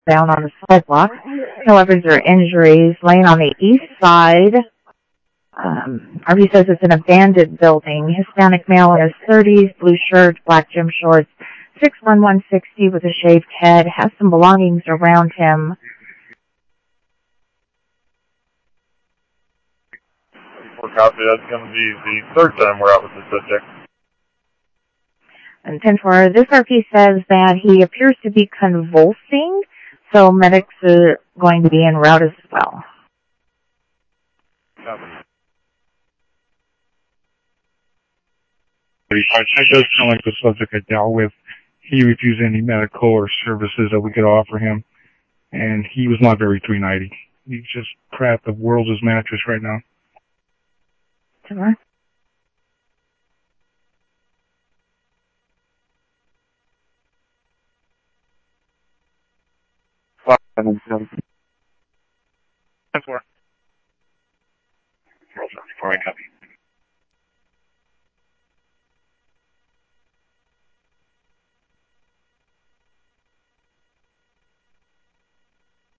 down on the sidewalk. However, there are injuries laying on the east side. RV says it's an abandoned building. Hispanic male in his 30s, blue shirt, black gym shorts, 6'1", 160 with a shaved head, has some belongings around him. Copy. That's going to be the third time we're out with the subject. And 10-4, this RP says that he appears to be convulsing, so medics are going to be en route as well. Copy. It does sound like the subject I dealt with. He refused any medical or services that we could offer him, and he was not very 390. He's just crap the world's his mattress right now. 10-4. Copy.